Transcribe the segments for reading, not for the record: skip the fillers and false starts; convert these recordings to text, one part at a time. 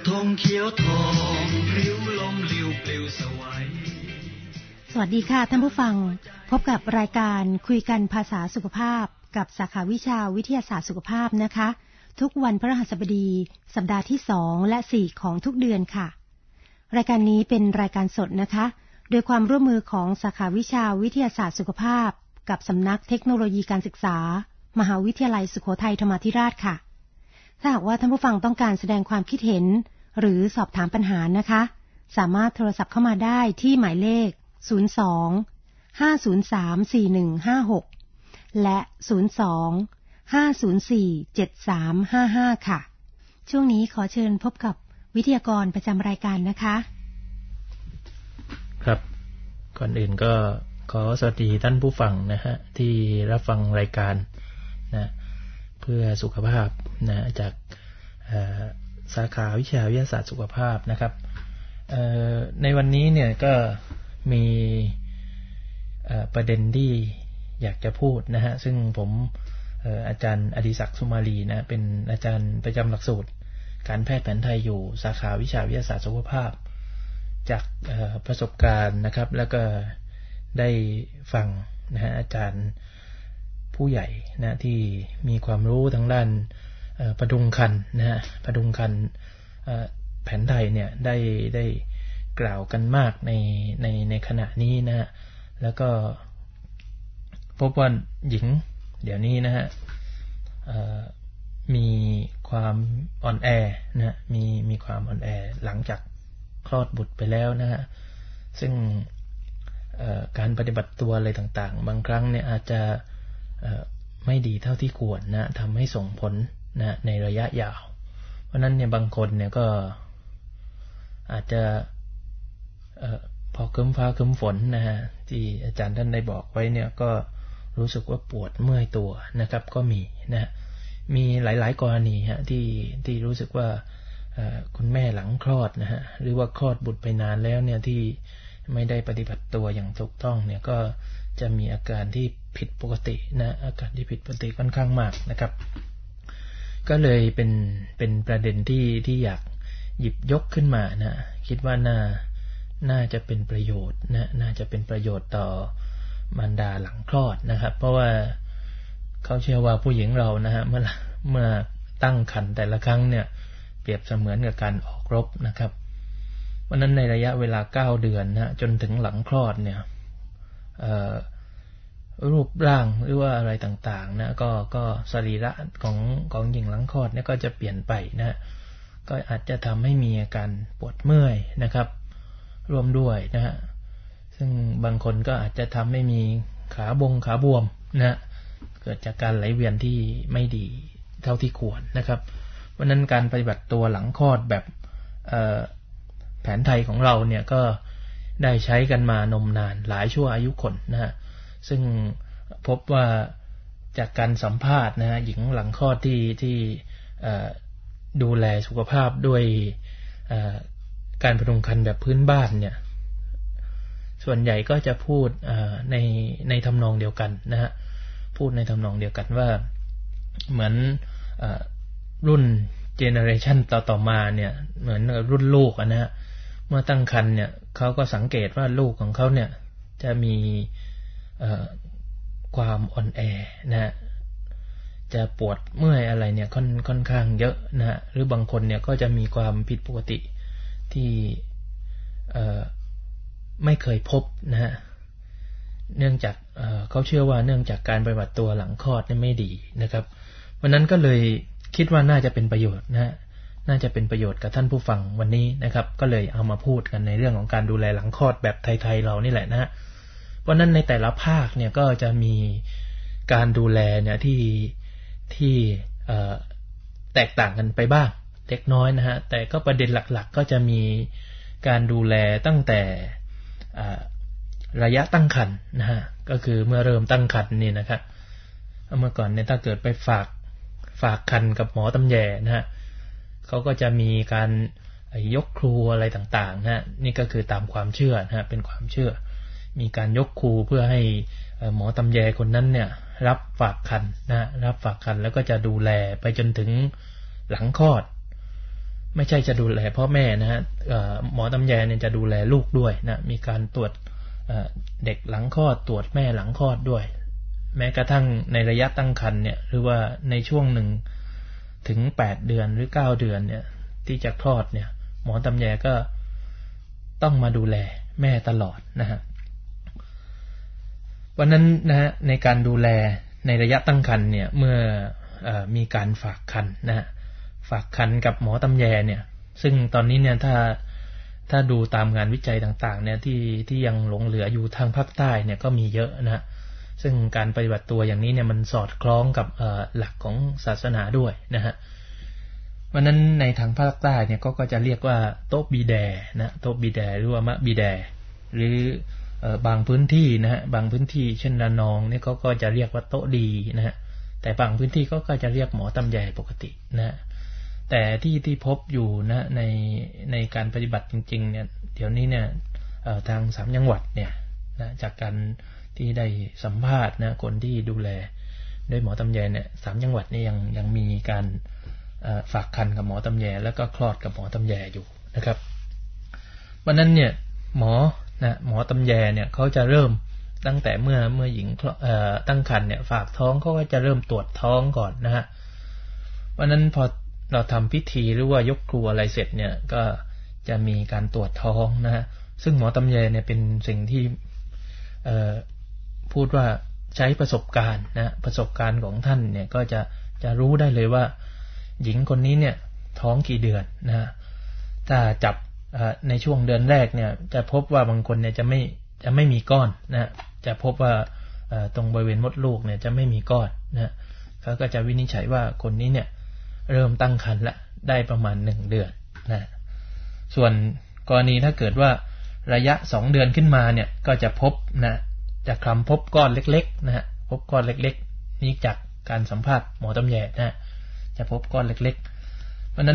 ระทงเขียวทองริ้วลมลิ้วปลิวสวัยสวัสดีค่ะท่านผู้ฟังพบกับรายการคุยกันภาษาสุขภาพกับสาขาวิชาวิทยาศาสตร์สุขภาพนะคะทุกวันพฤหัสบดีสัปดาห์ที่2และ4ของทุกเดือนค่ะรายการนี้เป็นรายการสดนะคะโดยความร่วมมือของสาขาวิชาวิทยาศาสตร์สุขภาพกับสำนักเทคโนโลยีการศึกษามหาวิทยาลัยสุโขทัยธรรมาธิราชค่ะถ้าหากว่าท่านผู้ฟังต้องการแสดงความคิดเห็นหรือสอบถามปัญหานะคะสามารถโทรศัพท์เข้ามาได้ที่หมายเลข02-503-4156และ02-504-7355ค่ะช่วงนี้ขอเชิญพบกับวิทยากรประจำรายการนะคะครับก่อนอื่นก็ขอสวัสดีท่านผู้ฟังนะฮะที่รับฟังรายการนะเพื่อสุขภาพนะจากสาขาวิชาวิทยาศาสตร์สุขภาพนะครับในวันนี้เนี่ยก็มีประเด็นที่อยากจะพูดนะฮะซึ่งผมอาจารย์อดิศักดิ์สุมาลีนะเป็นอาจารย์ประจำหลักสูตรการแพทย์แผนไทยอยู่สาขาวิชาวิทยาศาสตร์สุขภาพจากประสบการณ์นะครับแล้วก็ได้ฟังนะฮะอาจารย์ผู้ใหญ่นะที่มีความรู้ทางด้านพดุงครรภ์นะฮะพดุงครรภ์แผนไทยเนี่ยได้กล่าวกันมากในขณะนี้นะฮะแล้วก็พบว่าหญิงเดี๋ยวนี้นะฮะมีความอ่อนแอนะฮะมีความอ่อนแอหลังจากคลอดบุตรไปแล้วนะฮะซึ่งการปฏิบัติตัวอะไรต่างๆบางครั้งเนี่ยอาจจะไม่ดีเท่าที่ควรนะทำให้ส่งผลนะในระยะยาวเพราะนั้นเนี่ยบางคนเนี่ยก็อาจจะพอครึ้มฟ้าครึ้มฝนนะฮะที่อาจารย์ท่านได้บอกไว้เนี่ยก็รู้สึกว่าปวดเมื่อยตัวนะครับก็มีนะมีหลายๆกรณีฮะที่รู้สึกว่าคุณแม่หลังคลอดนะฮะหรือว่าคลอดบุตรไปนานแล้วเนี่ยที่ไม่ได้ปฏิบัติตัวอย่างถูกต้องเนี่ยก็จะมีอาการที่ผิดปกตินะอาการที่ผิดปกติค่อนข้างมากนะครับก็เลยเป็นประเด็นที่อยากหยิบยกขึ้นมานะคิดว่าน่าจะเป็นประโยชน์นะน่าจะเป็นประโยชน์ต่อมารดาหลังคลอดนะครับเพราะว่าเขาเชื่อว่าผู้หญิงเรานะฮะเมื่อตั้งครรภ์แต่ละครั้งเนี่ยเปรียบเสมือนกับการออกรบนะครับเพราะนั้นในระยะเวลา9เดือนนะจนถึงหลังคลอดเนี่ยรูปร่างหรือว่าอะไรต่างๆนะก็สรีระของหญิงหลังคลอดเนี่ยก็จะเปลี่ยนไปนะก็อาจจะทำให้มีอาการปวดเมื่อยนะครับร่วมด้วยนะฮะซึ่งบางคนก็อาจจะทำให้มีขาบวมนะเกิดจากการไหลเวียนที่ไม่ดีเท่าที่ควรนะครับเพราะนั้นการปฏิบัติตัวหลังคลอดแบบแผนไทยของเราเนี่ยก็ได้ใช้กันมานมนานหลายชั่วอายุคนนะฮะซึ่งพบว่าจากการสัมภาษณ์นะฮะหญิงหลังคลอดที่ดูแลสุขภาพด้วยการพดุงครรภ์แบบพื้นบ้านเนี่ยส่วนใหญ่ก็จะพูดในทำนองเดียวกันนะฮะพูดในทำนองเดียวกันว่าเหมือนรุ่นเจเนอเรชันต่อมาเนี่ยเหมือนรุ่นลูกนะฮะเมื่อตั้งครรภ์เนี่ยเขาก็สังเกตว่าลูกของเขาเนี่ยจะมีความอ่อนแอนะฮะจะปวดเมื่อยอะไรเนี่ยค่อนข้างเยอะนะฮะหรือบางคนเนี่ยก็จะมีความผิดปกติที่ไม่เคยพบนะฮะเนื่องจากเขาเชื่อว่าเนื่องจากการปฏิบัติตัวหลังคลอดเนี่ยไม่ดีนะครับวันนั้นก็เลยคิดว่าน่าจะเป็นประโยชน์นะฮะน่าจะเป็นประโยชน์กับท่านผู้ฟังวันนี้นะครับก็เลยเอามาพูดกันในเรื่องของการดูแลหลังคลอดแบบไทยๆเรานี่แหละนะฮะเพราะนั้นในแต่ละภาคเนี่ยก็จะมีการดูแลเนี่ยที่แตกต่างกันไปบ้างเล็กน้อยนะฮะแต่ก็ประเด็นหลักๆก็จะมีการดูแลตั้งแต่ระยะตั้งครรภ์นะฮะก็คือเมื่อเริ่มตั้งครรภ์นี่นะครับเมื่อก่อนเนี่ยถ้าเกิดไปฝากครรภ์กับหมอตำแยนะฮะเขาก็จะมีการยกครูอะไรต่างๆนะฮะนี่ก็คือตามความเชื่อนะฮะเป็นความเชื่อมีการยกครูเพื่อให้หมอตำแยคนนั้นเนี่ยรับฝากครรภ์นะรับฝากครรภ์แล้วก็จะดูแลไปจนถึงหลังคลอดไม่ใช่จะดูแลพ่อแม่นะฮะหมอตำแยเนี่ยจะดูแลลูกด้วยนะมีการตรวจเด็กหลังคลอดตรวจแม่หลังคลอดด้วยแม้กระทั่งในระยะตั้งครรภ์เนี่ยหรือว่าในช่วง1 ถึง 8 เดือนหรือ9 เดือนเนี่ยที่จะคลอดเนี่ยหมอตำแยก็ต้องมาดูแลแม่ตลอดนะฮะวันนั้นนะฮะในการดูแลในระยะตั้งครรภ์เนี่ยเมื่อมีการฝากครรภ์นะฮะฝากครรภ์กับหมอตำแยเนี่ยซึ่งตอนนี้เนี่ยถ้าดูตามงานวิจัยต่างๆเนี่ยที่ยังหลงเหลืออยู่ทางภาคใต้เนี่ยก็มีเยอะนะฮะซึ่งการปฏิบัติตัวอย่างนี้เนี่ยมันสอดคล้องกับหลักของศาสนาด้วยนะฮะวันนั้นในทางภาคใต้เนี่ยก็จะเรียกว่าโต๊ะบีแดนะโต๊ะบีแดหรือว่ามะบีแดหรือบางพื้นที่นะฮะบางพื้นที่เช่นระนองเนี่ยก็จะเรียกว่าโต๊ะดีนะฮะแต่บางพื้นที่ก็จะเรียกหมอตำแยปกตินะแต่ที่พบอยู่นะในการปฏิบัติจริงๆเนี่ยเดี๋ยวนี้เนี่ยทาง3 จังหวัดเนี่ยนะจากการที่ได้สัมภาษณ์นะคนที่ดูแลด้วยหมอตำแยเนี่ย3 จังหวัดนี่ยังมีการฝากครรภ์กับหมอตำแยแล้วก็คลอดกับหมอตำแยอยู่นะครับวันนั้นเนี่ยหมอตำแยเนี่ยเขาจะเริ่มตั้งแต่เมื่อหญิงตั้งครรภ์เนี่ยฝากท้องเขาก็จะเริ่มตรวจท้องก่อนนะฮะวันนั้นพอเราทำพิธีหรือว่ายกครูอะไรเสร็จเนี่ยก็จะมีการตรวจท้องนะฮะซึ่งหมอตำแยเนี่ยเป็นสิ่งที่พูดว่าใช้ประสบการณ์นะประสบการณ์ของท่านเนี่ยก็จะรู้ได้เลยว่าหญิงคนนี้เนี่ยท้องกี่เดือนนะฮะถ้าจับในช่วงเดือนแรกเนี่ยจะพบว่าบางคนเนี่ยจะไม่มีก้อนนะจะพบว่าตรงบริเวณมดลูกเนี่ยจะไม่มีก้อนนะเขาก็จะวินิจฉัยว่าคนนี้เนี่ยเริ่มตั้งครรภ์ละได้ประมาณ1 เดือนนะส่วนกรณีถ้าเกิดว่าระยะ2 เดือนขึ้นมาเนี่ยก็จะพบนะจะคลำพบก้อนเล็กๆนะฮะพบก้อนเล็กๆนี่จากการสัมภาษณ์หมอตำแยนะจะพบก้อนเล็กๆเพราะนั้น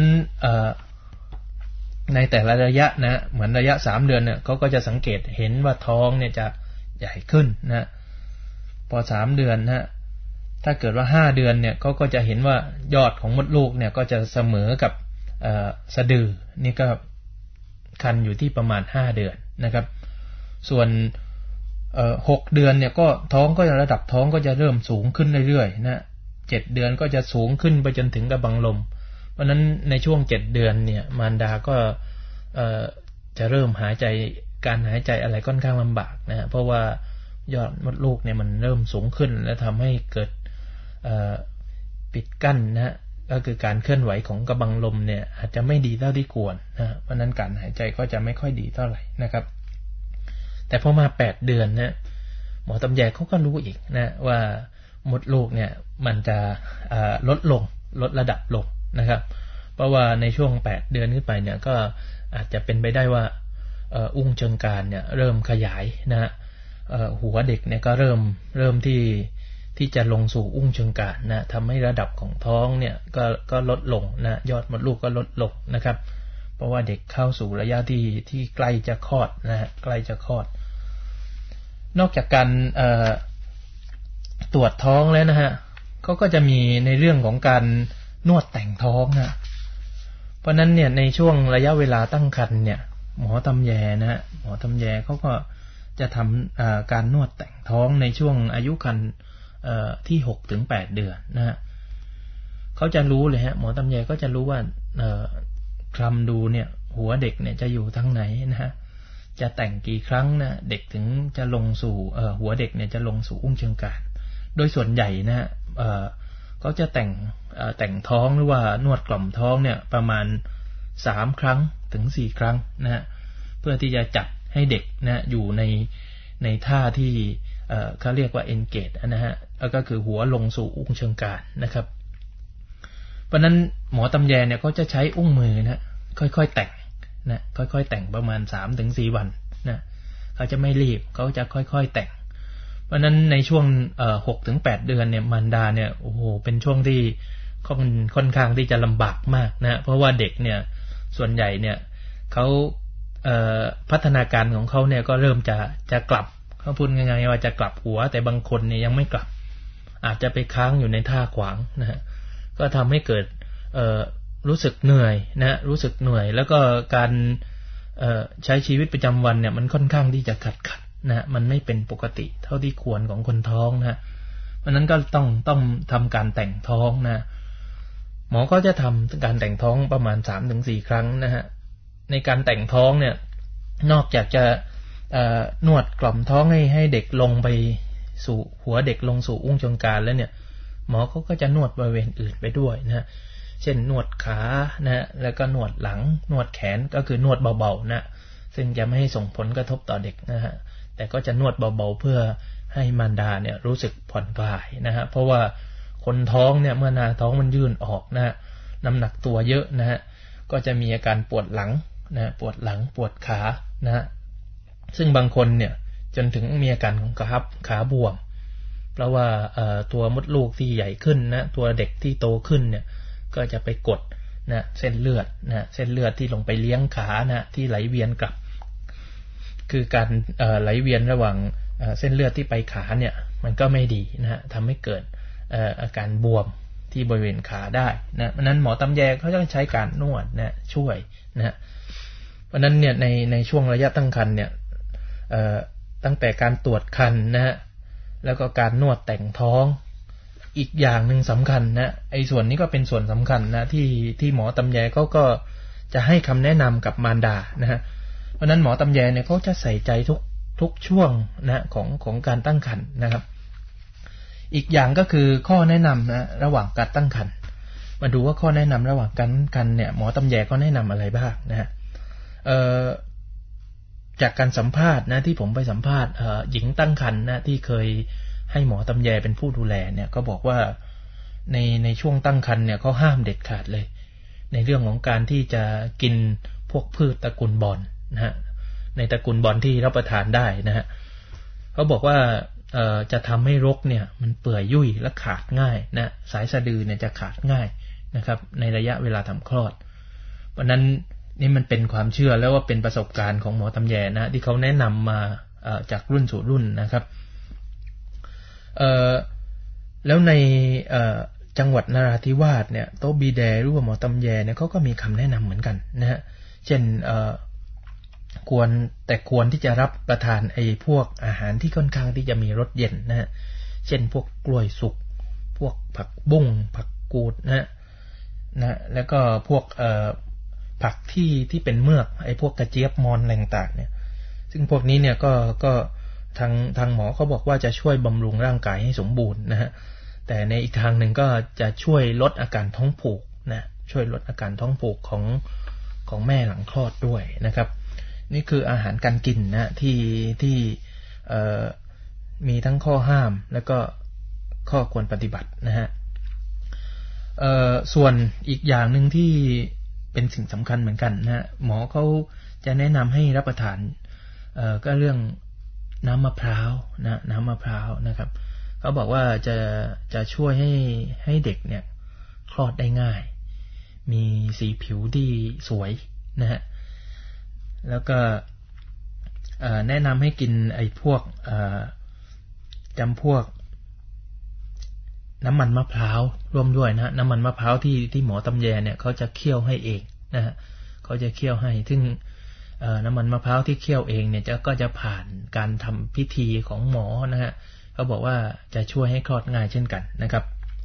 ในแต่ละระยะนะเหมือนระยะ3 เดือนเนี่ยเขาก็จะสังเกตเห็นว่าท้องเนี่ยจะใหญ่ขึ้นนะพอ3 เดือนนะถ้าเกิดว่า5 เดือนเนี่ยก็จะเห็นว่ายอดของมดลูกเนี่ยก็จะเสมอกับสะดือนี่ก็คันอยู่ที่ประมาณ5 เดือนนะครับส่วน6 เดือนเนี่ยก็ท้องก็ระดับท้องก็จะเริ่มสูงขึ้นเรื่อยๆนะ7 เดือนก็จะสูงขึ้นไปจนถึงกระบังลมเพราะนั้นในช่วง7 เดือนเนี่ยมารดาก็จะเริ่มการหายใจอะไรค่อนข้างลำบากนะเพราะว่ายอดมดลูกเนี่ยมันเริ่มสูงขึ้นและทำให้เกิดปิดกั้นนะก็คือการเคลื่อนไหวของกระบังลมเนี่ยอาจจะไม่ดีเท่าที่ควรนะเพราะนั้นการหายใจก็จะไม่ค่อยดีเท่าไหร่นะครับแต่พอมา8 เดือนนะหมอตำแยเขาก็รู้อีกนะว่ามดลูกเนี่ยมันจะลดระดับลงนะครับเพราะว่าในช่วง8 เดือนขึ้นไปเนี่ยก็อาจจะเป็นไปได้ว่าอุ้งเชิงกรานเนี่ยเริ่มขยายนะฮะหัวเด็กเนี่ยก็เริ่มที่จะลงสู่อุ้งเชิงกรานนะทำให้ระดับของท้องเนี่ยก็ลดลงนะยอดมดลูกก็ลดลงนะครับเพราะว่าเด็กเข้าสู่ระยะที่ใกล้จะคลอดนะฮะใกล้จะคลอดนอกจากการตรวจท้องแล้วนะฮะก็จะมีในเรื่องของการนวดแต่งท้องนะเพราะนั้นเนี่ยในช่วงระยะเวลาตั้งครรภ์เนี่ยหมอตำแยนะฮะหมอตำแยเขาก็จะทำการนวดแต่งท้องในช่วงอายุครรภ์ที่6 ถึง 8 เดือนนะฮะเขาจะรู้เลยฮะหมอตำแยก็จะรู้ว่าคลำดูเนี่ยหัวเด็กเนี่ยจะอยู่ทางไหนนะฮะจะแต่งกี่ครั้งนะเด็กถึงจะลงสู่หัวเด็กเนี่ยจะลงสู่อุ้งเชิงกรานโดยส่วนใหญ่นะฮะเขาจะแต่งท้องหรือว่านวดกล่อมท้องเนี่ยประมาณ3 ครั้งถึง 4 ครั้งนะฮะเพื่อที่จะจับให้เด็กนะอยู่ในท่าที่เขาเรียกว่า engage นะฮะก็คือหัวลงสู่อุ้งเชิงกรานนะครับเพราะนั้นหมอตำแยเนี่ยก็จะใช้อุ้งมือนะค่อยๆแต่งนะค่อยๆแต่งประมาณ 3-4 วันนะเขาจะไม่รีบเขาจะค่อยๆแต่งเพราะนั้นในช่วง6 ถึง 8 เดือนเนี่ยมารดาเนี่ยโอ้โหเป็นช่วงที่ค่อนข้างที่จะลำบากมากนะเพราะว่าเด็กเนี่ยส่วนใหญ่เนี่ยเขาพัฒนาการของเขาเนี่ยก็เริ่มจะกลับเขาพูดง่ายๆว่าจะกลับหัวแต่บางคนเนี่ยยังไม่กลับอาจจะไปค้างอยู่ในท่าขวางนะฮะก็ทำให้เกิดรู้สึกเหนื่อยนะรู้สึกเหนื่อยแล้วก็การใช้ชีวิตประจำวันเนี่ยมันค่อนข้างที่จะขัดนะมันไม่เป็นปกติเท่าที่ควรของคนท้องนะเพราะนั้นก็ต้องทำการแต่งท้องนะหมอก็จะทำการแต่งท้องประมาณ 3-4 ครั้งนะฮะในการแต่งท้องเนี่ยนอกจากจะนวดกล่อมท้องให้เด็กลงไปสู่หัวเด็กลงสู่อุ้งเชิงกรานแล้วเนี่ยหมอเขาก็จะนวดบริเวณอื่นไปด้วยนะเช่นนวดขานะแล้วก็นวดหลังนวดแขนก็คือนวดเบาๆนะซึ่งจะไม่ให้ส่งผลกระทบต่อเด็กนะฮะแต่ก็จะนวดเบาๆเพื่อให้มารดาเนี่ยรู้สึกผ่อนคลายนะฮะเพราะว่าคนท้องเนี่ยเมื่อนาท้องมันยื่นออกนะฮะน้ำหนักตัวเยอะนะฮะก็จะมีอาการปวดหลังนะปวดหลังปวดขานะฮะซึ่งบางคนเนี่ยจนถึงมีอาการของขาบวมเพราะว่าตัวมดลูกที่ใหญ่ขึ้นนะตัวเด็กที่โตขึ้นเนี่ยก็จะไปกดนะเส้นเลือดนะเส้นเลือดที่ลงไปเลี้ยงขานะที่ไหลเวียนกลับคือการไหลเวียนระหว่างเส้นเลือดที่ไปขาเนี่ยมันก็ไม่ดีนะฮะทำให้เกิดอาการบวมที่บริเวณขาได้นะเพราะนั้นหมอตำแยเขาจะใช้การนวดนะช่วยนะเพราะนั้นเนี่ยในช่วงระยะตั้งครรภ์เนี่ยตั้งแต่การตรวจครรภ์นะฮะแล้วก็การนวดแต่งท้องอีกอย่างหนึ่งสำคัญนะไอ้ส่วนนี้ก็เป็นส่วนสำคัญนะที่หมอตำแยเขาก็จะให้คำแนะนำกับมารดานะฮะเพราะนั้นหมอตำแยเนี่ยเขาจะใส่ใจทุกช่วงนะของการตั้งครรภ์นะครับอีกอย่างก็คือข้อแนะนำนะระหว่างการตั้งครรภ์มาดูว่าข้อแนะนำระหว่างการตั้งครรภ์เนี่ยหมอตำแยก็แนะนำอะไรบ้างนะฮะจากการสัมภาษณ์นะที่ผมไปสัมภาษณ์หญิงตั้งครรภ์นะที่เคยให้หมอตำแยเป็นผู้ดูแลเนี่ยก็บอกว่าในช่วงตั้งครรภ์เนี่ยเขาห้ามเด็ดขาดเลยในเรื่องของการที่จะกินพวกพืชตระกูลบอนนะฮะในตระกูลบอนที่รับประทานได้นะฮะเขาบอกว่าจะทำให้รกเนี่ยมันเปื่อยยุ่ยและขาดง่ายนะสายสะดือเนี่ยจะขาดง่ายนะครับในระยะเวลาทำคลอดเพราะนั้นนี่มันเป็นความเชื่อแล้วว่าเป็นประสบการณ์ของหมอตำแยนะที่เขาแนะนำมาจากรุ่นสู่รุ่นนะครับแล้วในจังหวัดนราธิวาสเนี่ยโต๊ะบีแดหรือว่าหมอตำแยเนี่ยเขาก็มีคำแนะนำเหมือนกันนะฮะเช่นควรที่จะรับประทานไอ้พวกอาหารที่ค่อนข้างที่จะมีรสเย็นนะฮะเช่นพวกกล้วยสุกพวกผักบุ้งผักกูดนะแล้วก็พวกผักที่เป็นเมือกไอ้พวกกระเจี๊ยบมอนอะไรต่างๆเนี่ยซึ่งพวกนี้เนี่ยก็ทางหมอเขาบอกว่าจะช่วยบำรุงร่างกายให้สมบูรณ์นะฮะแต่ในอีกทางหนึ่งก็จะช่วยลดอาการท้องผูกนะช่วยลดอาการท้องผูกของแม่หลังคลอดด้วยนะครับนี่คืออาหารการกินนะที่มีทั้งข้อห้ามแล้วก็ข้อควรปฏิบัตินะฮะส่วนอีกอย่างนึงที่เป็นสิ่งสำคัญเหมือนกันนะหมอเขาจะแนะนำให้รับประทานก็เรื่องน้ำมะพร้าวนะน้ำมะพร้าวนะครับเขาบอกว่าจะช่วยให้เด็กเนี่ยคลอดได้ง่ายมีสีผิวที่สวยนะฮะแล้วก็แนะนำให้กินไอ้พวกจำพวกน้ำมันมะพร้าวร่วมด้วยนะน้ำมันมะพร้าวที่หมอตำแยเนี่ยเขาจะเคี่ยวให้เองนะฮะเขาจะเคี่ยวให้ซึ่งน้ำมันมะพร้าวที่เคี่ยวเองเนี่ยก็จะผ่านการทำพิธีของหมอนะฮะเขาบอกว่าจะช่วยให้คลอดง่ายเช่นกันนะครับ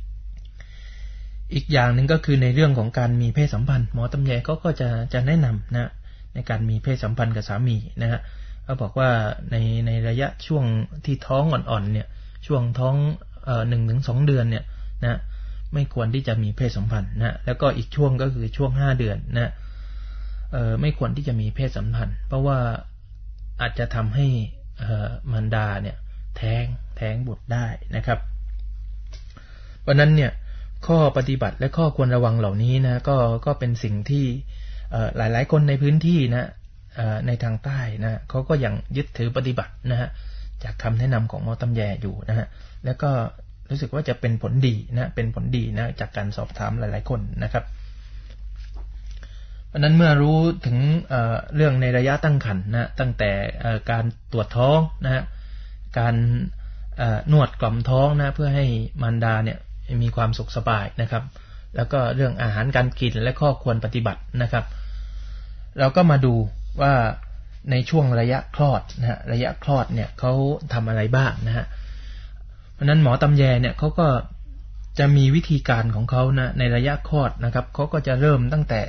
อีกอย่างหนึ่งก็คือในเรื่องของการมีเพศสัมพันธ์หมอตำแยก็จะแนะนำนะในการมีเพศสัมพันธ์กับสามีนะฮะเขาบอกว่าในระยะช่วงที่ท้องอ่อนๆเนี่ยช่วงท้อง1-2 เดือนเนี่ยนะไม่ควรที่จะมีเพศสัมพันธ์นะแล้วก็อีกช่วงก็คือช่วง5 เดือนนะไม่ควรที่จะมีเพศสัมพันธ์เพราะว่าอาจจะทำให้มารดาเนี่ยแท้งบุตรได้นะครับเพราะนั้นเนี่ยข้อปฏิบัติและข้อควรระวังเหล่านี้นะก็เป็นสิ่งที่หลายๆคนในพื้นที่นะในทางใต้นะเขาก็ยังยึดถือปฏิบัตินะฮะจากคำแนะนำของหมอตำแยอยู่นะฮะแล้วก็รู้สึกว่าจะเป็นผลดีนะเป็นผลดีนะจากการสอบถามหลายๆคนนะครับเพราะนั้นเมื่อรู้ถึงเรื่องในระยะตั้งครรภ์นะตั้งแต่การตรวจท้องนะฮะการนวดกล่อมท้องนะเพื่อให้มารดาเนี่ยมีความสุขสบายนะครับแล้วก็เรื่องอาหารการกินและข้อควรปฏิบัตินะครับเราก็มาดูว่าในช่วงระยะคลอดนะฮะระยะคลอดเนี่ยเขาทำอะไรบ้างนะฮะเพราะนั้นหมอตำแยเนี่ยเขาก็จะมีวิธีการของเขานะในระยะคลอดนะครับเขาก็จะเริ่มตั้งแต่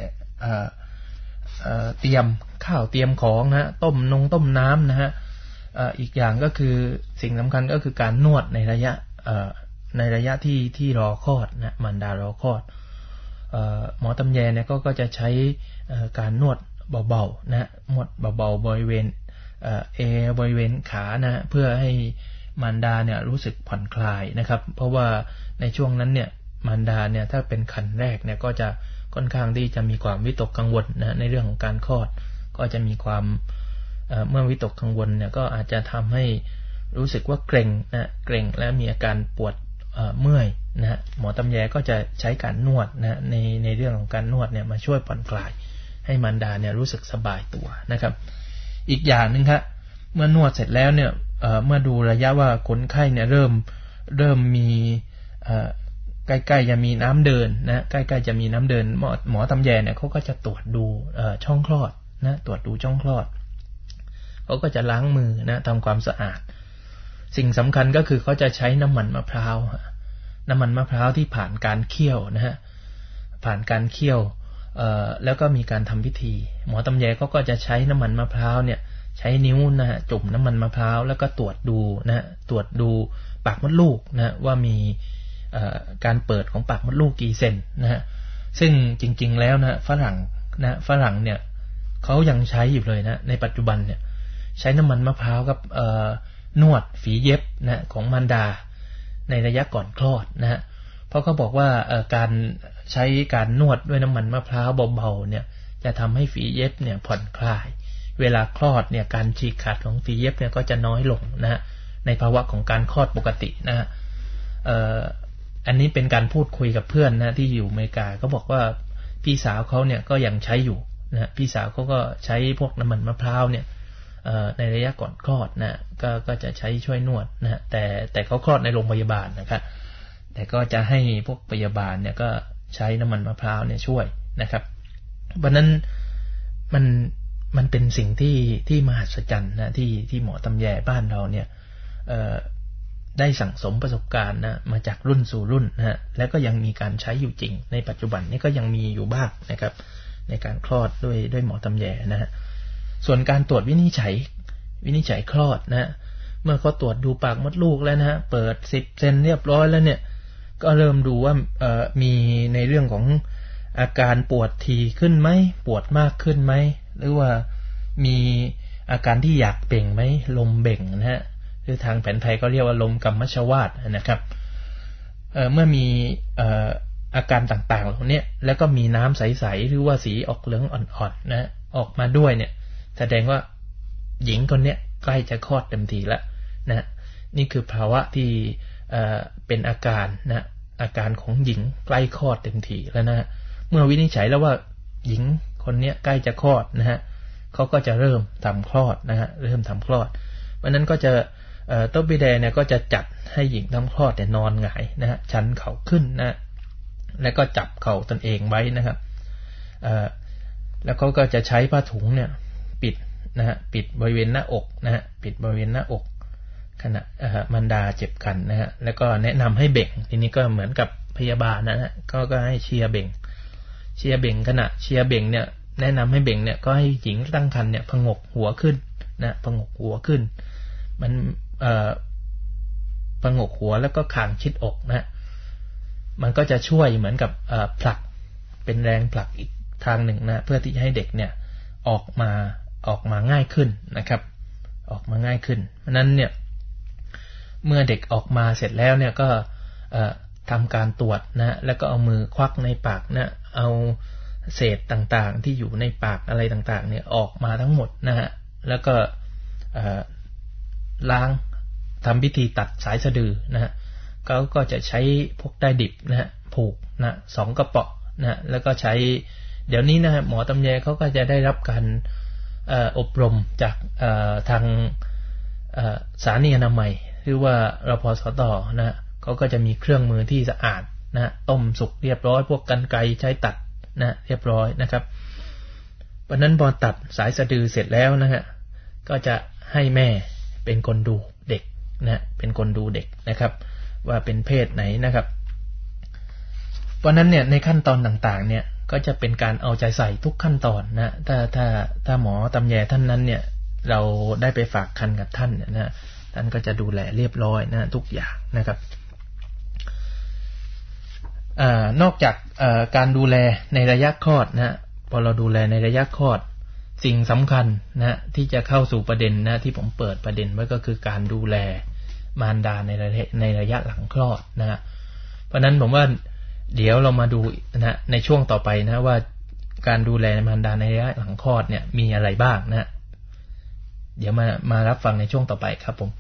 เตรียมข้าวเตรียมของนะต้มน้ำนะฮะอีกอย่างก็คือสิ่งสำคัญก็คือการนวดในระยะที่รอคลอดนะมารดารอคลอดหมอตำแยเนี่ยก็จะใช้การนวดเบาๆนะนวดเบาๆบริเวณบริเวณขานะเพื่อให้มารดาเนี่ยรู้สึกผ่อนคลายนะครับเพราะว่าในช่วงนั้นเนี่ยมารดาเนี่ยถ้าเป็นครรภ์แรกเนี่ยก็จะค่อนข้างที่จะมีความวิตกกังวลนะในเรื่องของการคลอดก็จะมีความเมื่อวิตกกังวลเนี่ยก็อาจจะทำให้รู้สึกว่าเกร็งและมีอาการปวดเมื่อยนะหมอตำแยก็จะใช้การนวดนะในเรื่องของการนวดเนี่ยมาช่วยผ่อนคลายให้มารดาเนี่ยรู้สึกสบายตัวนะครับอีกอย่างนึงครับเมื่อนวดเสร็จแล้วเนี่ยเมื่อดูระยะว่าคนไข้เนี่ยเริ่มมีใกล้ๆจะมีน้ำเดินนะใกล้ๆจะมีน้ำเดินหมอตำแยเนี่ยเขาก็จะตรวจดูช่องคลอดนะตรวจดูช่องคลอดเขาก็จะล้างมือนะทำความสะอาดสิ่งสำคัญก็คือเขาจะใช้น้ำมันมะพร้าวที่ผ่านการเคี่ยวนะฮะผ่านการเคี่ยวแล้วก็มีการทำพิธีหมอตำแยก็จะใช้น้ำมันมะพร้าวเนี่ยใช้นิ้วนะฮะจุ่มน้ำมันมะพร้าวแล้วก็ตรวจดูนะตรวจดูปากมดลูกนะว่ามีการเปิดของปากมดลูกกี่เซนนะฮะซึ่งจริงๆแล้วนะฝรั่งเนี่ยเขายังใช้อยู่เลยนะในปัจจุบันเนี่ยใช้น้ำมันมะพร้าวกับนวดฝีเย็บนะของมารดาในระยะก่อนคลอดนะฮะเพราะเขาบอกว่าการใช้การนวดด้วยน้ำมันมะพร้าวเบาๆเนี่ยจะทำให้ฝีเย็บเนี่ยผ่อนคลายเวลาคลอดเนี่ยการฉีกขาดของฝีเย็บเนี่ยก็จะน้อยลงนะฮะในภาวะของการคลอดปกตินะฮะอันนี้เป็นการพูดคุยกับเพื่อนนะที่อยู่อเมริกาเขาบอกว่าพี่สาวเขาเนี่ยก็ยังใช้อยู่นะพี่สาวเขาก็ใช้พวกน้ำมันมะพร้าวเนี่ยในระยะก่อนคลอดนะก็จะใช้ช่วยนวดนะแต่เขาคลอดในโรงพยาบาลนะครับแต่ก็จะให้พวกพยาบาลเนี่ยก็ใช้น้ำมันมะพร้าวเนี่ยช่วยนะครับเพราะนั้นมันเป็นสิ่งที่มหัศจรรย์นะที่หมอตำแยบ้านเราเนี่ยได้สั่งสมประสบการณ์นะมาจากรุ่นสู่รุ่นนะฮะแล้วก็ยังมีการใช้อยู่จริงในปัจจุบันนี้ก็ยังมีอยู่บ้างนะครับในการคลอดด้วยหมอตำแยนะฮะส่วนการตรวจวินิจฉัยคลอดนะเมื่อเขาตรวจดูปากมดลูกแล้วนะฮะเปิด10 เซนเรียบร้อยแล้วเนี่ยก็เริ่มดูว่ามีในเรื่องของอาการปวดถี่ขึ้นไหมปวดมากขึ้นไหมหรือว่ามีอาการที่อยากเบ่งไหมลมเบ่งนะฮะหรือทางแผนไทยก็เรียกว่าลมกัมมัชวาตนะครับเมื่อมีอาการต่างๆเหล่านี้แล้วก็มีน้ำใสๆหรือว่าสีออกเหลืองอ่อนๆนะออกมาด้วยเนี่ยแสดงว่าหญิงคนนี้ใกล้จะคลอดเต็มทีแล้วนะนี่คือภาวะที่เป็นอาการของหญิงใกล้คลอดเต็มทีแล้วนะเมื่อวินิจฉัยแล้วว่าหญิงคนนี้ใกล้จะคลอดนะฮะเขาก็จะเริ่มทำคลอดนะฮะเริ่มทำคลอดเพราะนั้นก็จะโตบิแดเนี่ยก็จะจัดให้หญิงทำคลอดเนี่ยนอนหงายนะฮะชันเข่าขึ้นนะแล้วก็จับเข่าตนเองไว้นะครับแล้วเขาก็จะใช้ผ้าถุงเนี่ยปิดนะฮะปิดบริเวณหน้าอกนะฮะปิดบริเวณหน้าอกขณะมารดาเจ็บคันนะฮะแล้วก็แนะนำให้เบ่งทีนี้ก็เหมือนกับพยาบาลนะฮะก็ให้เชียร์เบ่งขณะเชียร์เบ่งเนี่ยแนะนำให้เบ่งเนี่ยก็ให้หญิงตั้งครรภ์เนี่ยผงกหัวขึ้นนะผงกหัวขึ้นมันผงกหัวแล้วก็คางชิดอกนะมันก็จะช่วยเหมือนกับผลักเป็นแรงผลักอีกทางหนึ่งนะเพื่อที่จะให้เด็กเนี่ยออกมาง่ายขึ้นนะครับออกมาง่ายขึ้นเพราะนั้นเนี่ยเมื่อเด็กออกมาเสร็จแล้วเนี่ยก็ทำการตรวจนะแล้วก็เอามือควักในปากนะเอาเศษต่างๆที่อยู่ในปากอะไรต่างๆเนี่ยออกมาทั้งหมดนะฮะแล้วก็ล้างทำพิธีตัดสายสะดือนะฮะเขาก็จะใช้พวกได้ดิบนะฮะผูกนะ2 กระเปาะนะแล้วก็ใช้เดี๋ยวนี้นะฮะหมอตำแยเขาก็จะได้รับการอบรมจากทางสถานีอนามัยหรือว่ารพสตนะเขาก็จะมีเครื่องมือที่สะอาดนะต้มสุกเรียบร้อยพวกกรรไกรใช้ตัดนะเรียบร้อยนะครับเพราะนั้นพอตัดสายสะดือเสร็จแล้วนะฮะก็จะให้แม่เป็นคนดูเด็กนะเป็นคนดูเด็กนะครับว่าเป็นเพศไหนนะครับเพราะนั้นเนี่ยในขั้นตอนต่างๆเนี่ยก็จะเป็นการเอาใจใส่ทุกขั้นตอนนะถ้าหมอตำแยท่านนั้นเนี่ยเราได้ไปฝากคันกับท่านเนี่ยนะท่านก็จะดูแลเรียบร้อยนะทุกอย่างนะครับนอกจากการดูแลในระยะคลอดนะพอเราดูแลในระยะคลอดสิ่งสำคัญนะที่จะเข้าสู่ประเด็นนะที่ผมเปิดประเด็นไว้ก็คือการดูแลมารดาในระยะหลังคลอดนะเพราะนั้นผมว่าเดี๋ยวเรามาดูนะในช่วงต่อไปนะว่าการดูแลมารดาในระยะหลังคลอดเนี่ยมีอะไรบ้างนะเดี๋ยวมารับฟังในช่วงต่อไปครับผม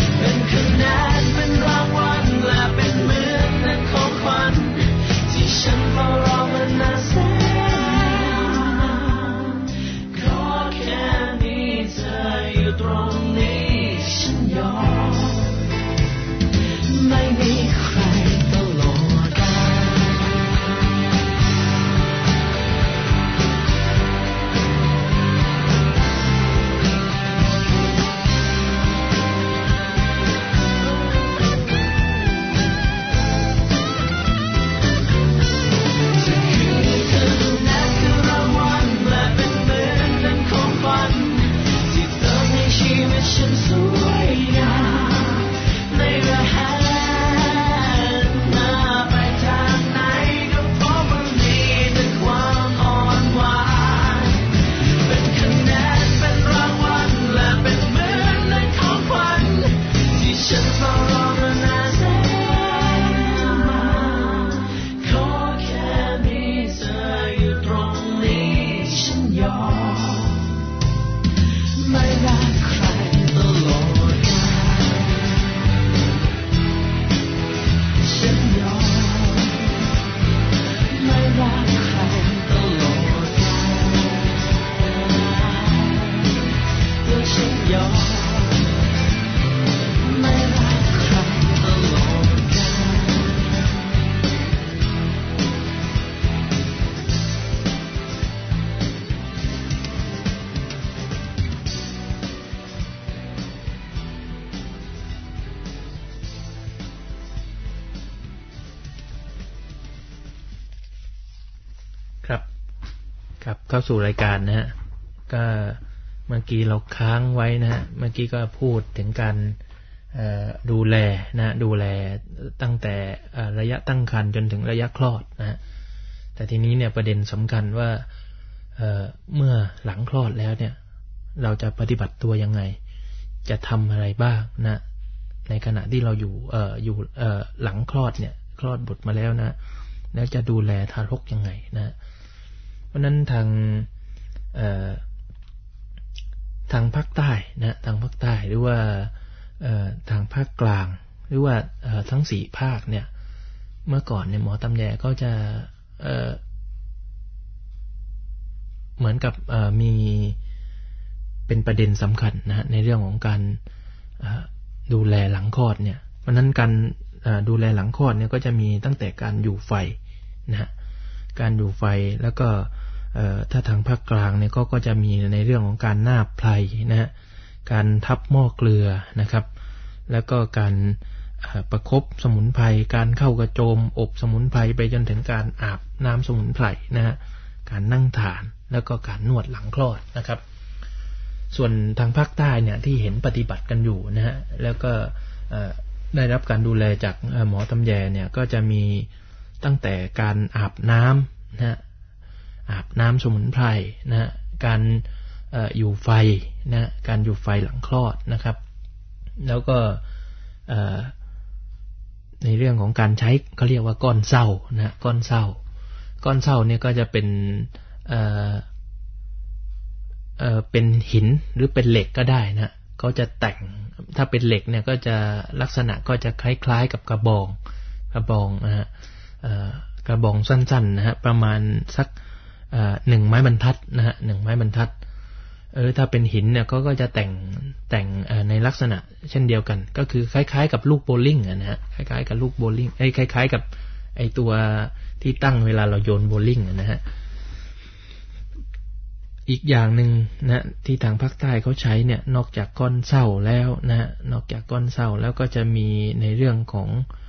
ฉัครับเข้าสู่รายการนะฮะก็เมื่อกี้เราค้างไว้นะฮะเมื่อกี้ก็พูดถึงการดูแลนะดูแลตั้งแต่ระยะตั้งครรภ์จนถึงระยะคลอดนะฮะแต่ทีนี้เนี่ยประเด็นสำคัญว่าเมื่อหลังคลอดแล้วเนี่ยเราจะปฏิบัติตัวยังไงจะทำอะไรบ้างนะในขณะที่เราอยู่หลังคลอดเนี่ยคลอดบุตรมาแล้วนะแล้วจะดูแลทารกยังไงนะเพราะนั้นทางภาคใต้นะทางภาคใต้หรือว่าทางภาคกลางหรือว่าทั้ง4ภาคเนี่ยเมื่อก่อนเนี่ยหมอตำแยก็จะเหมือนกับมีเป็นประเด็นสำคัญนะในเรื่องของการดูแลหลังคลอดเนี่ยเพราะนั้นการดูแลหลังคลอดเนี่ยก็จะมีตั้งแต่การอยู่ไฟนะฮะการอยู่ไฟแล้วก็ถ้าทางภาคกลางเนี่ยก็จะมีในเรื่องของการนาบไพรนะฮะการทับหม้อเกลือนะครับแล้วก็การประคบสมุนไพรการเข้ากระโจมอบสมุนไพรไปจนถึงการอาบน้ำสมุนไพรนะฮะการนั่งทานแล้วก็การนวดหลังคลอดนะครับส่วนทางภาคใต้เนี่ยที่เห็นปฏิบัติกันอยู่นะฮะแล้วก็ได้รับการดูแลจากหมอตำแยเนี่ยก็จะมีตั้งแต่การอาบน้ำนะฮะอาบน้ำสมุนไพรนะฮะการอยู่ไฟนะการอยู่ไฟหลังคลอดนะครับแล้วก็ในเรื่องของการใช้เขาเรียกว่าก้อนเศร้านะก้อนเศร้าเนี่ยก็จะเป็นหินหรือเป็นเหล็กก็ได้นะเขาจะแต่งถ้าเป็นเหล็กเนี่ยก็จะลักษณะก็จะคล้ายๆกับกระบองนะฮะกระบองสั้นๆนะฮะประมาณสัก1 ไม้บรรทัดนะฮะ1 ไม้บรรทัดถ้าเป็นหินเนี่ยก็จะแต่งในลักษณะเช่นเดียวกันก็คือคล้ายๆกับลูกโบว์ลิ่งนะฮะคล้ายๆกับลูกโบว์ลิ่งคล้ายๆกับไอตัวที่ตั้งเวลาเราโยนโบว์ลิ่งนะฮะอีกอย่างหนึ่งนะที่ทางภาคใต้เขาใช้เนี่ยนอกจากก้อนเศร้าแล้วนะฮะนอกจากก้อนเศร้าแล้วก็จะมีในเรื่องของ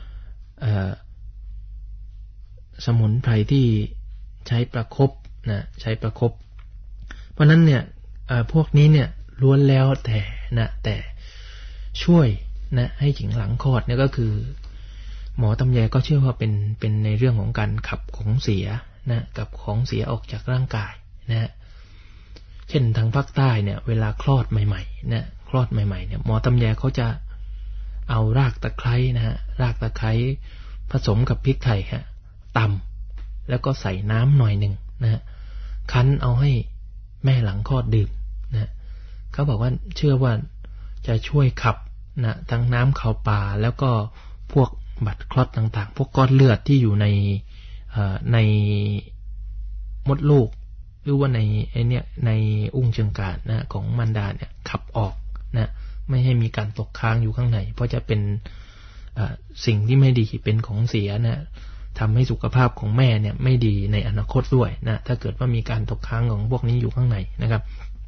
สมุนไพรที่ใช้ประคบนะใช้ประคบเพราะนั้นเนี่ยพวกนี้เนี่ยล้วนแล้วแต่ช่วยนะให้หญิงหลังคลอดเนี่ยก็คือหมอตำแยก็เชื่อว่าเป็นในเรื่องของการขับของเสียนะกับของเสียออกจากร่างกายนะเช่นทางภาคใต้เนี่ยเวลาคลอดใหม่ๆนะคลอดใหม่ๆเนี่ยหมอตำแยเขาจะเอารากตะไคร้นะฮะรากตะไคร้ผสมกับพริกไทยฮะตำแล้วก็ใส่น้ำหน่อยนึงนะฮะคั้นเอาให้แม่หลังคลอดดื่มนะเขาบอกว่าเชื่อว่าจะช่วยขับนะทั้งน้ำขาวปลาแล้วก็พวกบัดคลอดต่างๆพวกก้อนเลือดที่อยู่ในมดลูกหรือว่าในอุ้งเชิงกรานนะของมารดาเนี่ยขับออกนะไม่ให้มีการตกค้างอยู่ข้างในเพราะจะเป็นสิ่งที่ไม่ดีเป็นของเสียนะทำให้สุขภาพของแม่เนี่ยไม่ดีในอนาคตด้วยนะถ้าเกิดว่ามีการตกค้างของพวกนี้อยู่ข้างในนะครับ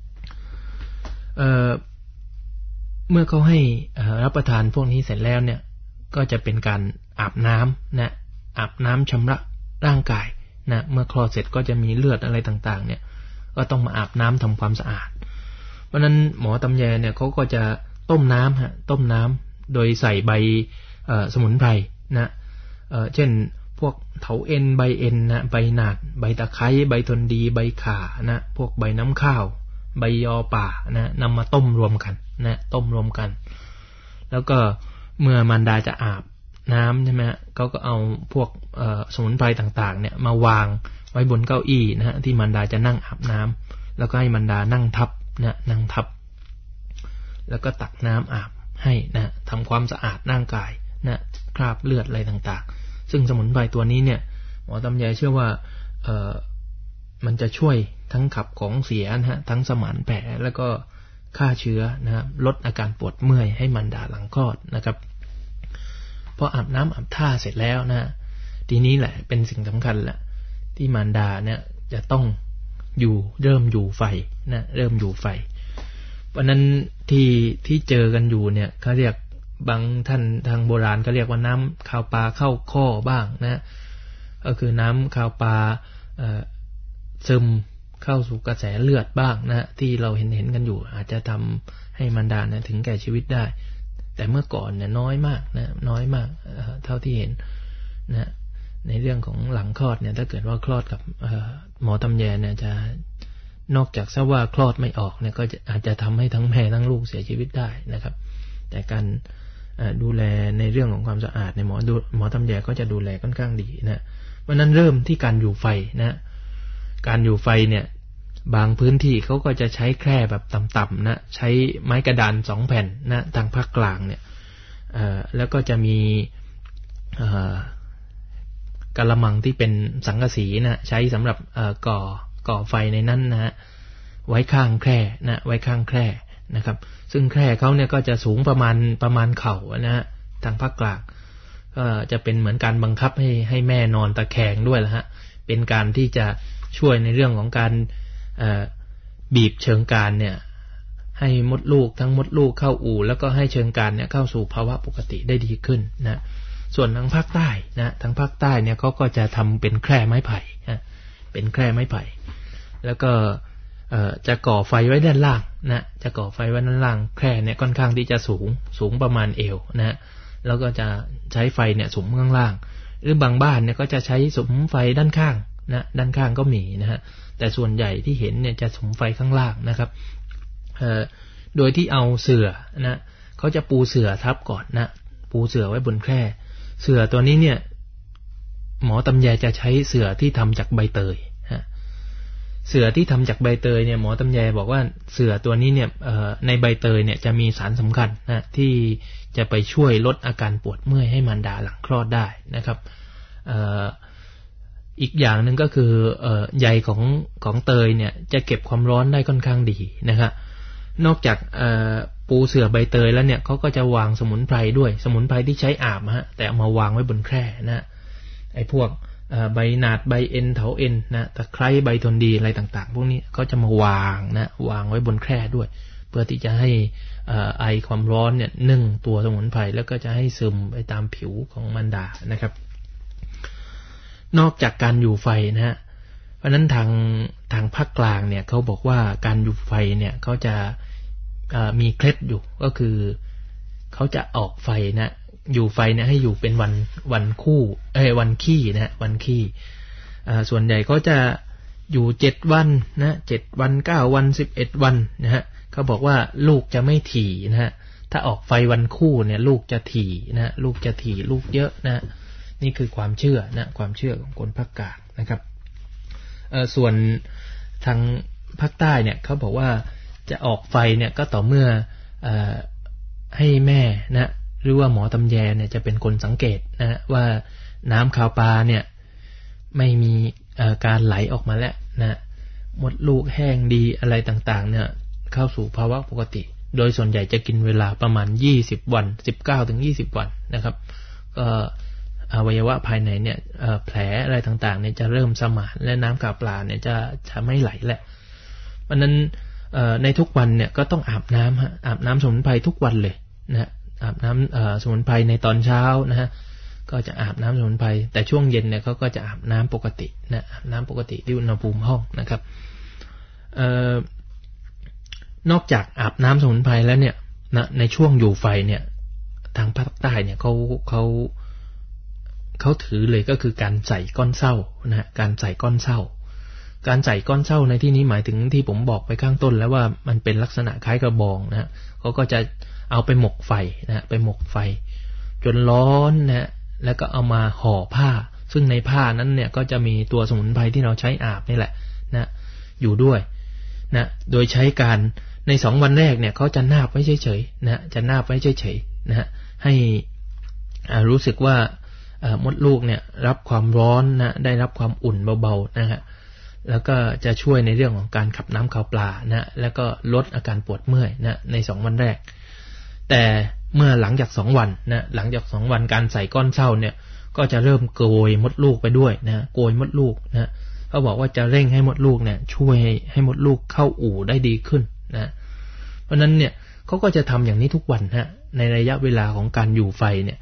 เมื่อเขาให้รับประทานพวกนี้เสร็จแล้วเนี่ยก็จะเป็นการอาบน้ำนะอาบน้ำชำระร่างกายนะเมื่อคลอดเสร็จก็จะมีเลือดอะไรต่างๆเนี่ยก็ต้องมาอาบน้ำทำความสะอาดเพราะนั้นหมอตำแยเนี่ยเขาก็จะต้มน้ำโดยใส่ใบสมุนไพรนะเช่นพวกเถาเอ็นใบเอ็นนะใบหนาดใบตะไคร้ใบทนดีใบข่านะพวกใบน้ำข้าวใบยอป่านะนำมาต้มรวมกันนะต้มรวมกันแล้วก็เมื่อมารดาจะอาบน้ำใช่ไหมเขาก็เอาพวกสมุนไพรต่างๆเนี่ยมาวางไว้บนเก้าอี้นะฮะที่มารดาจะนั่งอาบน้ำแล้วก็ให้มารดานั่งทับนะนั่งทับแล้วก็ตักน้ำอาบให้นะทำความสะอาดร่างกายนะคราบเลือดอะไรต่างๆซึ่งสมุนไพรตัวนี้เนี่ยหมอตำแยเชื่อว่ามันจะช่วยทั้งขับของเสียนะฮะทั้งสมานแผลแล้วก็ฆ่าเชื้อนะครับลดอาการปวดเมื่อยให้มารดาหลังคลอดนะครับพออาบน้ำอาบท่าเสร็จแล้วนะทีนี้แหละเป็นสิ่งสำคัญแหละที่มารดาเนี่ยจะต้องเริ่มอยู่ไฟนะเริ่มอยู่ไฟเพราะนั้นที่เจอกันอยู่เนี่ยเขาเรียกบางท่านทางโบราณก็เรียกว่าน้ำข้าวปลาเข้าข้อบ้างนะก็คือน้ำข้าวปลาซึมเข้าสู่กระแสเลือดบ้างนะที่เราเห็นกันอยู่อาจจะทำให้มารดาเนี่ยถึงแก่ชีวิตได้แต่เมื่อก่อนเนี่ยน้อยมากนะน้อยมากเท่าที่เห็นนะในเรื่องของหลังคลอดเนี่ยถ้าเกิดว่าคลอดกับหมอตำแยเนี่ยจะนอกจากซะว่าคลอดไม่ออกเนี่ยก็อาจจะทำให้ทั้งแม่ทั้งลูกเสียชีวิตได้นะครับแต่การดูแลในเรื่องของความสะอาดในหมอตำแยก็จะดูแลค่อนข้างดีนะเพราะนั้นเริ่มที่การอยู่ไฟนะการอยู่ไฟเนี่ยบางพื้นที่เขาก็จะใช้แคร่แบบต่ำๆนะใช้ไม้กระดาน2แผ่นนะทางภาคกลางเนี่ยแล้วก็จะมีกะละมังที่เป็นสังกะสีนะใช้สำหรับก่อไฟในนั้นนะฮะไว้ข้างแคร่นะไว้ข้างแคร่นะครับซึ่งแคร่เขาเนี่ยก็จะสูงประมาณเข่านะฮะทางภาคกลางก็จะเป็นเหมือนการบังคับให้แม่นอนตะแคงด้วยละฮะเป็นการที่จะช่วยในเรื่องของการบีบเชิงกรานเนี่ยให้มดลูกทั้งมดลูกเข้าอู่แล้วก็ให้เชิงกรานเนี่ยเข้าสู่ภาวะปกติได้ดีขึ้นนะส่วนทางภาคใต้นะทางภาคใต้เนี่ยเขาก็จะทำเป็นแคร่ไม้ไผ่นะเป็นแคร่ไม้ไผ่แล้วก็จะก่อไฟไว้ด้านล่างนะจะก่อไฟไว้ด้านล่างแคร่เนี่ยค่อนข้างที่จะสูงประมาณเอวนะแล้วก็จะใช้ไฟเนี่ยสุมข้างล่างหรือบางบ้านเนี่ยก็จะใช้สุมไฟด้านข้างนะด้านข้างก็มีนะฮะแต่ส่วนใหญ่ที่เห็นเนี่ยจะสุมไฟข้างล่างนะครับโดยที่เอาเสื่อนะเขาจะปูเสื่อทับก่อนนะปูเสื่อไว้บนแคร่เสื่อตัวนี้เนี่ยหมอตำแยจะใช้เสื่อที่ทำจากใบเตยเสื่อที่ทำจากใบเตยเนี่ยหมอตำแยบอกว่าเสื่อตัวนี้เนี่ยในใบเตยเนี่ยจะมีสารสำคัญนะที่จะไปช่วยลดอาการปวดเมื่อยให้มารดาหลังคลอดได้นะครับอีกอย่างหนึ่งก็คือใยของเตยเนี่ยจะเก็บความร้อนได้ค่อนข้างดีนะครับนอกจากปูเสื่อใบเตยแล้วเนี่ยเขาก็จะวางสมุนไพรด้วยสมุนไพรที่ใช้อาบฮะแต่เอามาวางไว้บนแคร่นะไอ้พวกใบหนาดใบเอ็นเถาเอ็นนะตะไคร้ใบทนดีอะไรต่างๆพวกนี้เขาจะมาวางนะวางไว้บนแคร่ด้วยเพื่อที่จะให้ไอความร้อนเนี่ยนึ่งตัวสมุนไพรแล้วก็จะให้ซึมไปตามผิวของมารดานะครับนอกจากการอยู่ไฟนะฮะเพราะนั้นทางภาคกลางเนี่ยเขาบอกว่าการอยู่ไฟเนี่ยเขาจะมีเคล็ดอยู่ก็คือเขาจะออกไฟนะอยู่ไฟเนี่ยให้อยู่เป็นวันคู่วันขี้นะฮะวันขี้ส่วนใหญ่ก็จะอยู่7วันนะ7วัน9วัน11วันนะฮะเขาบอกว่าลูกจะไม่ถี่นะฮะถ้าออกไฟวันคู่เนี่ยลูกจะถี่นะลูกจะถี่ลูกเยอะนะนี่คือความเชื่อนะความเชื่อของคนภาคกลางนะครับส่วนทางภาคใต้เนี่ยเขาบอกว่าจะออกไฟเนี่ยก็ต่อเมื่อให้แม่นะหรือว่าหมอตำแยเนี่ยจะเป็นคนสังเกตนะว่าน้ำคาวปลาเนี่ยไม่มีการไหลออกมาแล้วนะมดลูกแห้งดีอะไรต่างๆเนี่ยเข้าสู่ภาวะปกติโดยส่วนใหญ่จะกินเวลาประมาณ20วัน19ถึง20วันนะครับก็อวัยวะภายในเนี่ยแผลอะไรต่างๆเนี่ยจะเริ่มสมานและน้ำคาวปลาเนี่ยจะไม่ไหลแล้วเพราะนั้นในทุกวันเนี่ยก็ต้องอาบน้ำฮะอาบน้ำสมุนไพรทุกวันเลยนะอาบน้ำสมุนไพรในตอนเช้านะฮะก็จะอาบน้ำสมุนไพรแต่ช่วงเย็นเนี่ยเขาก็จะอาบน้ำปกตินะอาบน้ำปกติที่อุณหภูมิห้องนะครับนอกจากอาบน้ำสมุนไพรแล้วเนี่ยนะในช่วงอยู่ไฟเนี่ยทางภาคใต้เนี่ยเขาถือเลยก็คือการใส่ก้อนเศร้านะฮะการใส่ก้อนเศร้าการใส่ก้อนเศร้าในที่นี้หมายถึงที่ผมบอกไปข้างต้นแล้วว่ามันเป็นลักษณะคล้ายกระบองนะฮะเขาก็จะเอาไปหมกไฟนะไปหมกไฟจนร้อนนะแล้วก็เอามาห่อผ้าซึ่งในผ้านั้นเนี่ยก็จะมีตัวสมุนไพรที่เราใช้อาบนี่แหละนะอยู่ด้วยนะโดยใช้การใน2วันแรกเนี่ยเขาจะนาบไว้เฉยๆนะจะนาบไว้เฉยๆนะให้รู้สึกว่ามดลูกเนี่ยรับความร้อนนะได้รับความอุ่นเบาๆนะฮะแล้วก็จะช่วยในเรื่องของการขับน้ำคาวปลานะแล้วก็ลดอาการปวดเมื่อยนะใน2วันแรกแต่เมื่อหลังจาก2วันนะหลังจาก2วันการใส่ก้อนเศร้าเนี่ยก็จะเริ่มโกยมดลูกไปด้วยนะโกยมดลูกนะเขาบอกว่าจะเร่งให้มดลูกเนี่ยช่วยให้มดลูกเข้าอู่ได้ดีขึ้นนะเพราะนั้นเนี่ยเขาก็จะทำอย่างนี้ทุกวันฮะในระยะเวลาของการอยู่ไฟเนี่ย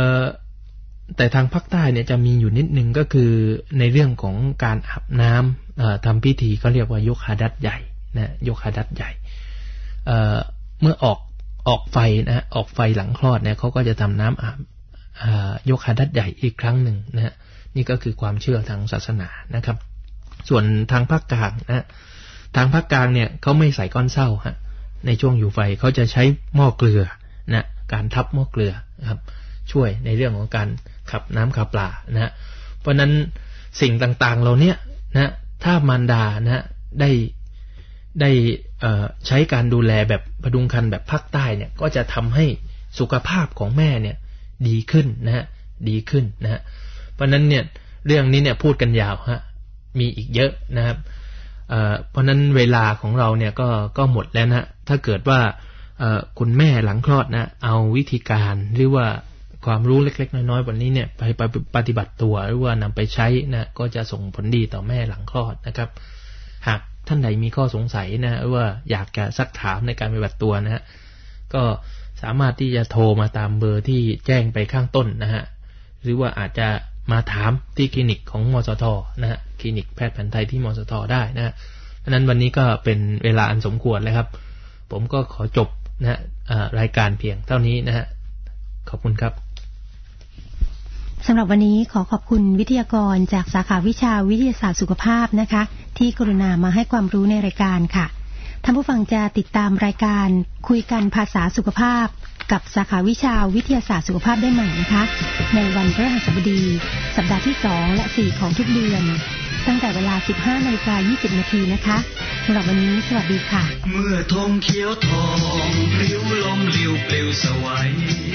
แต่ทางภาคใต้เนี่ยจะมีอยู่นิดนึงก็คือในเรื่องของการอาบน้ทำพิธีเขาเรียกว่ายกหาดัดใหญ่นะยกหาดัดใหญ่เมื่อออกไฟนะออกไฟหลังคลอดเนี่ยเขาก็จะทำน้ำอาบยกหาดัดใหญ่อีกครั้งหนึ่งนะฮะนี่ก็คือความเชื่อทางศาสนานะครับส่วนทางภาคกลางนะทางภาคกลางเนี่ยเขาไม่ใส่ก้อนเศร้าฮะในช่วงอยู่ไฟเขาจะใช้หม้อเกลือนะการทับหม้อเกลือครับช่วยในเรื่องของการขับน้ำขับปลานะฮะเพราะนั้นสิ่งต่างๆเราเนี่ยนะถ้ามารดานะได้ใช้การดูแลแบบพดุงครรภ์แบบภาคใต้เนี่ยก็จะทำให้สุขภาพของแม่เนี่ยดีขึ้นนะฮะดีขึ้นนะฮะเพราะนั้นเนี่ยเรื่องนี้เนี่ยพูดกันยาวฮะมีอีกเยอะนะครับเพราะนั้นเวลาของเราเนี่ยก็หมดแล้วนะถ้าเกิดว่าคุณแม่หลังคลอดนะเอาวิธีการหรือว่าความรู้เล็กๆน้อยๆวันนี้เนี่ยไปปฏิบัติตัวหรือว่านำไปใช้นะก็จะส่งผลดีต่อแม่หลังคลอดนะครับหากท่านใดมีข้อสงสัยนะว่าอยากจะซักถามในการปฏิบัติตัวนะฮะก็สามารถที่จะโทรมาตามเบอร์ที่แจ้งไปข้างต้นนะฮะหรือว่าอาจจะมาถามที่คลินิกของมสทนะฮะคลินิกแพทย์แผนไทยที่มสทได้นะเพราะนั้นวันนี้ก็เป็นเวลาอันสมควรแล้วครับผมก็ขอจบนะรายการเพียงเท่านี้นะฮะขอบคุณครับสำหรับวันนี้ขอขอบคุณวิทยากรจากสาขาวิชาวิทยาศาสตร์สุขภาพนะคะที่กรุณามาให้ความรู้ในรายการค่ะท่านผู้ฟังจะติดตามรายการคุยกันภาษาสุขภาพกับสาขาวิชาวิทยาศาสตร์สุขภาพได้ใหม่นะคะในวันพฤหัสบดีสัปดาห์ที่2และ4ของทุกเดือนตั้งแต่เวลา 15:20 นาทีนะคะสำหรับวันนี้สวัสดีค่ะเมื่อธงเขียวทองริ้วลมลิ้วปลิวสวัย